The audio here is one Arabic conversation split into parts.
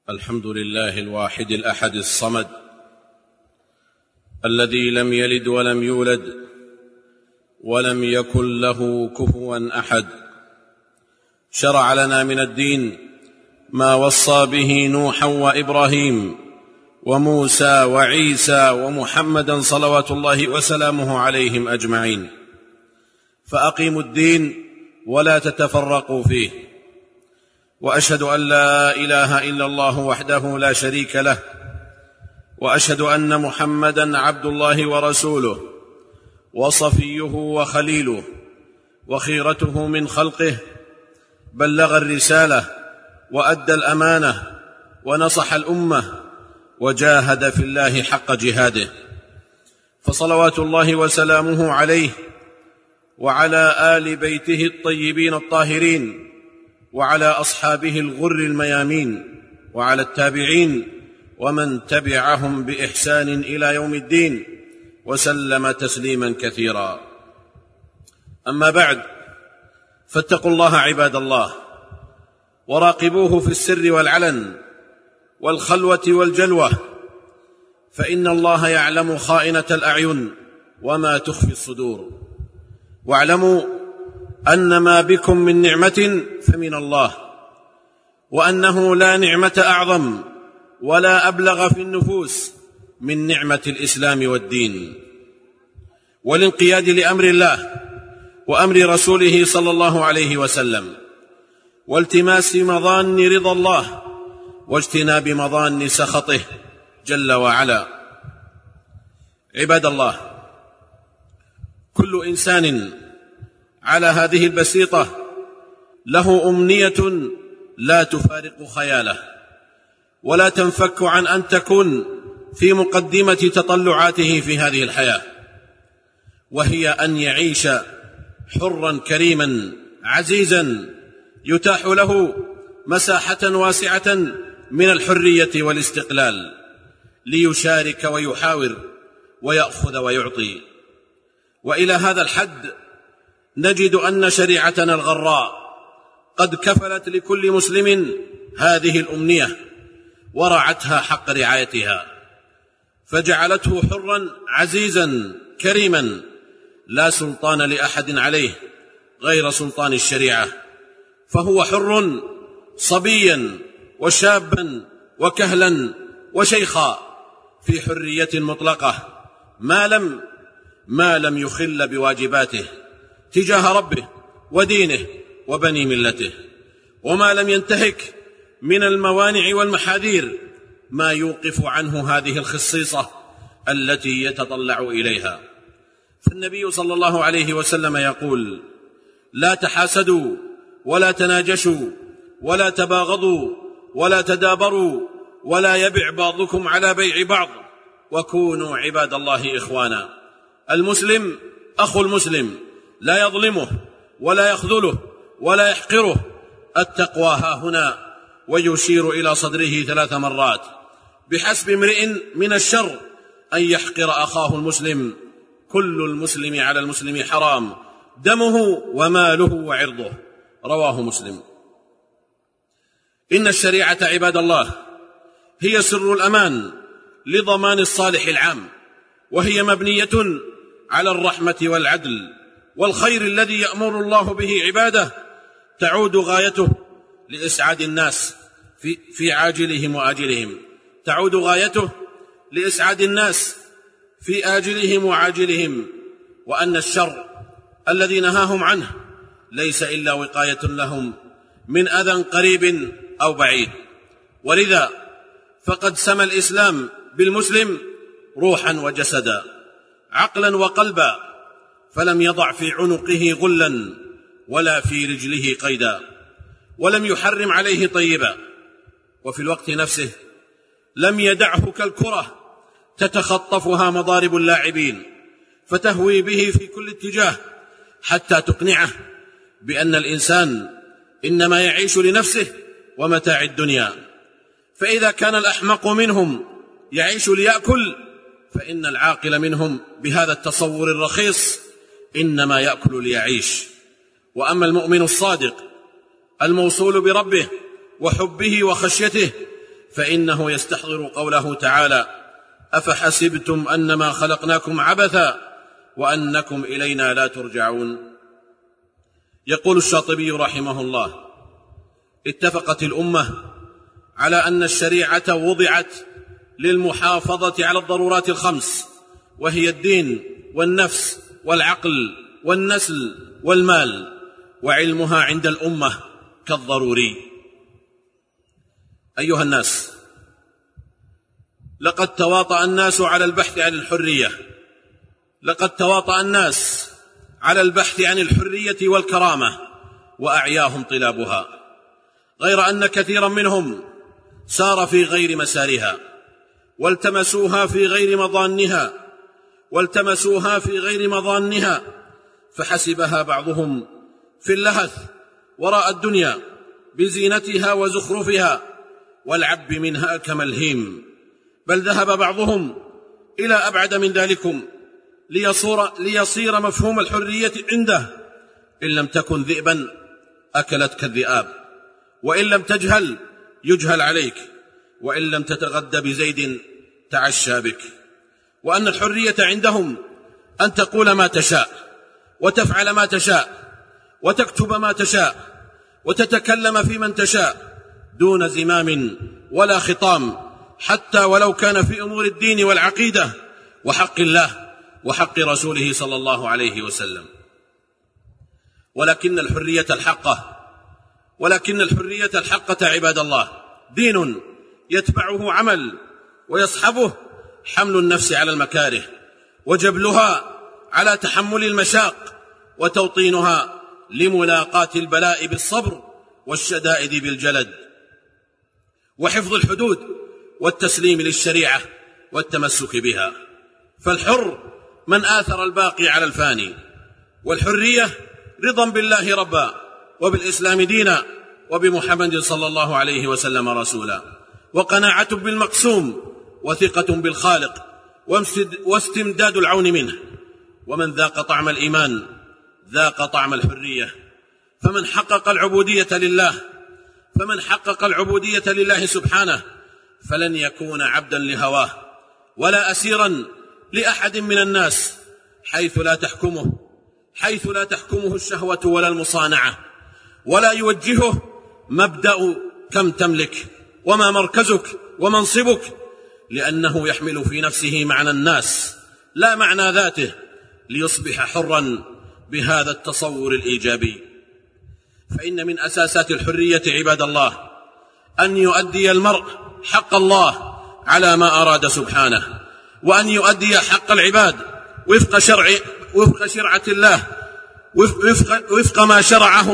الحمد لله الواحد الأحد الصمد الذي لم يلد ولم يولد ولم يكن له كفوا أحد. شرع لنا من الدين ما وصى به نوحا وإبراهيم وموسى وعيسى ومحمدا صلوات الله وسلامه عليهم أجمعين، فأقيموا الدين ولا تتفرقوا فيه. وأشهد أن لا إله إلا الله وحده لا شريك له، وأشهد أن محمدا عبد الله ورسوله وصفيه وخليله وخيرته من خلقه، بلغ الرسالة وأدى الأمانة ونصح الأمة وجاهد في الله حق جهاده، فصلوات الله وسلامه عليه وعلى آل بيته الطيبين الطاهرين وعلى أصحابه الغر الميامين وعلى التابعين ومن تبعهم بإحسان إلى يوم الدين وسلم تسليما كثيرا. أما بعد، فاتقوا الله عباد الله، وراقبوه في السر والعلن والخلوة والجلوة، فإن الله يعلم خائنة الأعين وما تخفي الصدور. واعلموا أن ما بكم من نعمة فمن الله، وأنه لا نعمة أعظم ولا أبلغ في النفوس من نعمة الإسلام والدين والانقياد لأمر الله وأمر رسوله صلى الله عليه وسلم، والتماس مظان رضا الله واجتناب مظان سخطه جل وعلا. عباد الله، كل إنسان على هذه البسيطة له أمنية لا تفارق خياله ولا تنفك عن أن تكون في مقدمة تطلعاته في هذه الحياة، وهي أن يعيش حرا كريما عزيزا يتاح له مساحة واسعة من الحرية والاستقلال، ليشارك ويحاور ويأخذ ويعطي. وإلى هذا الحد نجد أن شريعتنا الغراء قد كفلت لكل مسلم هذه الأمنية ورعتها حق رعايتها، فجعلته حرا عزيزا كريما لا سلطان لأحد عليه غير سلطان الشريعة، فهو حر صبيا وشابا وكهلا وشيخا في حرية مطلقة ما لم يخل بواجباته تجاه ربه ودينه وبني ملته، وما لم ينتهك من الموانع والمحاذير ما يوقف عنه هذه الخصيصة التي يتطلع إليها. فالنبي صلى الله عليه وسلم يقول: لا تحاسدوا ولا تناجشوا ولا تباغضوا ولا تدابروا ولا يبع بعضكم على بيع بعض، وكونوا عباد الله إخوانا. المسلم أخو المسلم، لا يظلمه ولا يخذله ولا يحقره. التقوى ها هنا، ويشير إلى صدره 3 مرات: بحسب امرئ من الشر أن يحقر أخاه المسلم، كل المسلم على المسلم حرام، دمه وماله وعرضه. رواه مسلم. إن الشريعة عباد الله هي سر الأمان لضمان الصالح العام، وهي مبنية على الرحمة والعدل والخير الذي يأمر الله به عباده، تعود غايته لإسعاد الناس في عاجلهم وآجلهم، تعود غايته لإسعاد الناس في آجلهم وعاجلهم، وأن الشر الذي نهاهم عنه ليس إلا وقاية لهم من أذى قريب أو بعيد. ولذا فقد سمى الإسلام بالمسلم روحا وجسدا، عقلا وقلبا، فلم يضع في عنقه غلا ولا في رجله قيدا، ولم يحرم عليه طيبا، وفي الوقت نفسه لم يدعه كالكرة تتخطفها مضارب اللاعبين فتهوي به في كل اتجاه حتى تقنعه بأن الإنسان إنما يعيش لنفسه ومتاع الدنيا. فإذا كان الأحمق منهم يعيش ليأكل، فإن العاقل منهم بهذا التصور الرخيص إنما يأكل ليعيش. وأما المؤمن الصادق الموصول بربه وحبه وخشيته فإنه يستحضر قوله تعالى: أفحسبتم أنما خلقناكم عبثا وأنكم إلينا لا ترجعون. يقول الشاطبي رحمه الله: اتفقت الأمة على أن الشريعة وضعت للمحافظة على الضرورات الخمس، وهي الدين والنفس والعقل والنسل والمال، وعلمها عند الأمة كالضروري. أيها الناس، لقد تواطأ الناس على البحث عن الحرية، لقد تواطأ الناس على البحث عن الحرية والكرامة، وأعياهم طلابها، غير أن كثيرا منهم سار في غير مسارها، والتمسوها في غير مظانها، فحسبها بعضهم في اللهث وراء الدنيا بزينتها وزخرفها والعب منها كملهيم، بل ذهب بعضهم إلى أبعد من ذلكم ليصير مفهوم الحرية عنده: إن لم تكن ذئبا أكلتك الذئاب، وإن لم تجهل يجهل عليك، وإن لم تتغدى بزيد تعشى بك. وأن الحرية عندهم أن تقول ما تشاء، وتفعل ما تشاء، وتكتب ما تشاء، وتتكلم في من تشاء، دون زمام ولا خطام، حتى ولو كان في أمور الدين والعقيدة وحق الله وحق رسوله صلى الله عليه وسلم. ولكن الحرية الحقة عباد الله دين يتبعه عمل، ويصحبه حمل النفس على المكاره، وجبلها على تحمل المشاق، وتوطينها لملاقاة البلاء بالصبر والشدائد بالجلد، وحفظ الحدود والتسليم للشريعة والتمسك بها. فالحر من آثر الباقي على الفاني، والحرية رضا بالله ربا، وبالإسلام دينا، وبمحمد صلى الله عليه وسلم رسولا، وقناعة بالمقسوم، وثقة بالخالق، واستمداد العون منه. ومن ذاق طعم الإيمان ذاق طعم الحرية. فمن حقق العبودية لله سبحانه فلن يكون عبدا لهواه، ولا أسيرا لأحد من الناس، حيث لا تحكمه الشهوة ولا المصانعة، ولا يوجهه مبدأ كم تملك وما مركزك ومنصبك، لأنه يحمل في نفسه معنى الناس لا معنى ذاته، ليصبح حرا بهذا التصور الإيجابي. فإن من أساسات الحرية عباد الله أن يؤدي المرء حق الله على ما أراد سبحانه، وأن يؤدي حق العباد وفق شرعة الله، وفق ما شرعه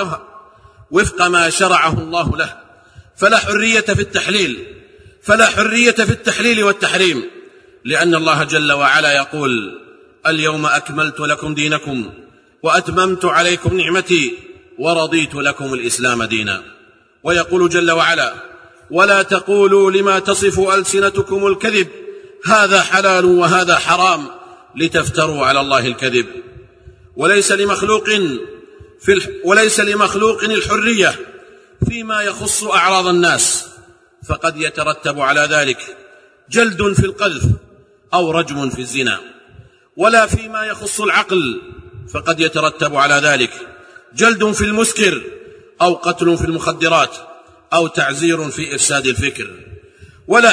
الله له. فلا حرية في التحليل والتحريم، لأن الله جل وعلا يقول: اليوم أكملت لكم دينكم وأتممت عليكم نعمتي ورضيت لكم الإسلام دينا. ويقول جل وعلا: ولا تقولوا لما تصف ألسنتكم الكذب هذا حلال وهذا حرام لتفتروا على الله الكذب. وليس لمخلوق الحرية فيما يخص أعراض الناس، فقد يترتب على ذلك جلد في القذف أو رجم في الزنا، ولا فيما يخص العقل، فقد يترتب على ذلك جلد في المسكر أو قتل في المخدرات أو تعزير في إفساد الفكر. ولا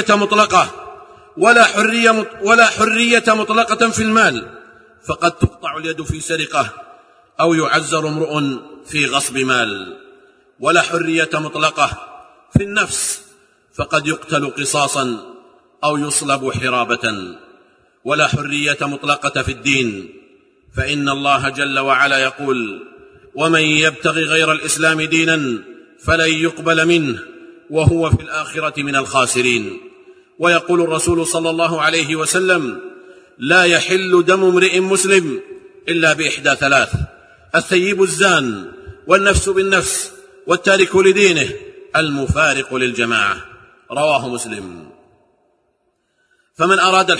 حرية مطلقة في المال، فقد تقطع اليد في سرقة أو يعزر امرؤ في غصب مال. ولا حرية مطلقة في النفس، فقد يقتل قصاصا أو يصلب حرابة. ولا حرية مطلقة في الدين، فإن الله جل وعلا يقول: ومن يبتغي غير الإسلام دينا فلن يقبل منه وهو في الآخرة من الخاسرين. ويقول الرسول صلى الله عليه وسلم: لا يحل دم امرئ مسلم إلا بإحدى ثلاث: الثيب الزان، والنفس بالنفس، والتارك لدينه، المفارق للجماعة. رواه مسلم. فمن أراد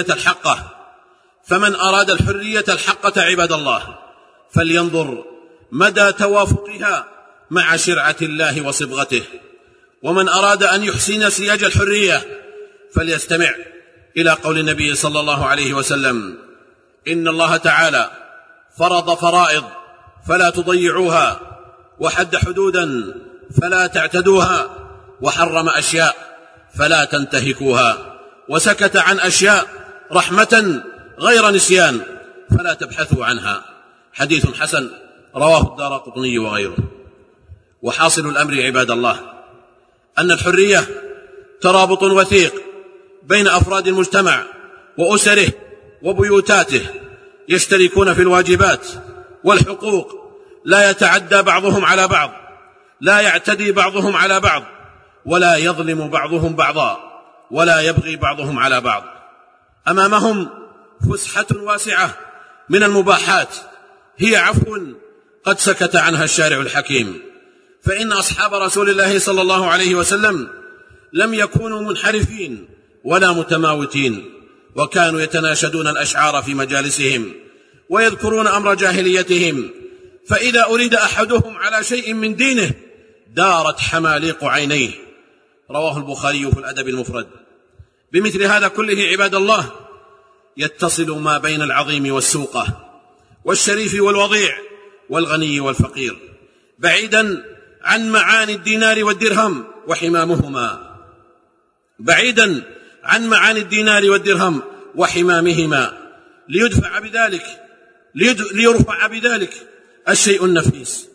الحرية الحقة عباد الله فلينظر مدى توافقها مع شرعة الله وصبغته، ومن أراد أن يحسن سياج الحرية فليستمع إلى قول النبي صلى الله عليه وسلم: إن الله تعالى فرض فرائض فلا تضيعوها، وحد حدودا فلا تعتدوها، وحرم أشياء فلا تنتهكوها، وسكت عن أشياء رحمة غير نسيان فلا تبحثوا عنها. حديث حسن رواه الدارقطني وغيره. وحاصل الأمر عباد الله أن الحرية ترابط وثيق بين أفراد المجتمع وأسره وبيوتاته، يشتركون في الواجبات والحقوق، لا يتعدى بعضهم على بعض، لا يعتدي بعضهم على بعض، ولا يظلم بعضهم بعضا، ولا يبغي بعضهم على بعض. أمامهم فسحة واسعة من المباحات هي عفو قد سكت عنها الشارع الحكيم، فإن أصحاب رسول الله صلى الله عليه وسلم لم يكونوا منحرفين ولا متماوتين، وكانوا يتناشدون الأشعار في مجالسهم ويذكرون أمر جاهليتهم، فإذا أريد أحدهم على شيء من دينه دارت حماليق عينيه. رواه البخاري في الأدب المفرد. بمثل هذا كله عباد الله يتصل ما بين العظيم والسوقة، والشريف والوضيع، والغني والفقير، بعيدا عن معاني الدينار والدرهم وحمامهما، بعيدا عن معاني الدينار والدرهم وحمامهما، ليرفع بذلك الشيء النفيس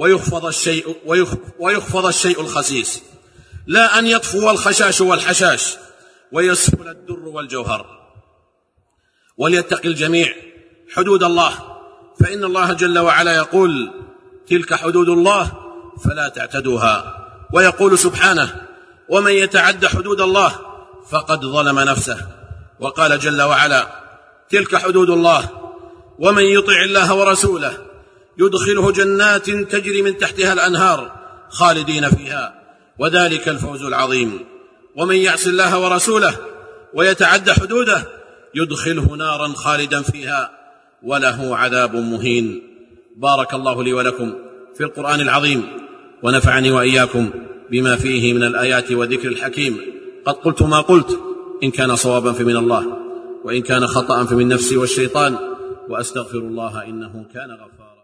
ويخفض الشيء الخسيس، لا أن يطفو الخشاش والحشاش ويسفل الدر والجوهر. وليتقي الجميع حدود الله، فإن الله جل وعلا يقول: تلك حدود الله فلا تعتدوها. ويقول سبحانه: ومن يتعد حدود الله فقد ظلم نفسه. وقال جل وعلا: تلك حدود الله ومن يطع الله ورسوله يدخله جنات تجري من تحتها الأنهار خالدين فيها، وذلك الفوز العظيم. ومن يعص الله ورسوله ويتعد حدوده يدخله نارا خالدا فيها وله عذاب مهين. بارك الله لي ولكم في القرآن العظيم، ونفعني وإياكم بما فيه من الآيات والذكر الحكيم. قد قلت ما قلت، إن كان صوابا فمن الله، وإن كان خطأ فمن نفسي والشيطان، وأستغفر الله إنه كان غفارا.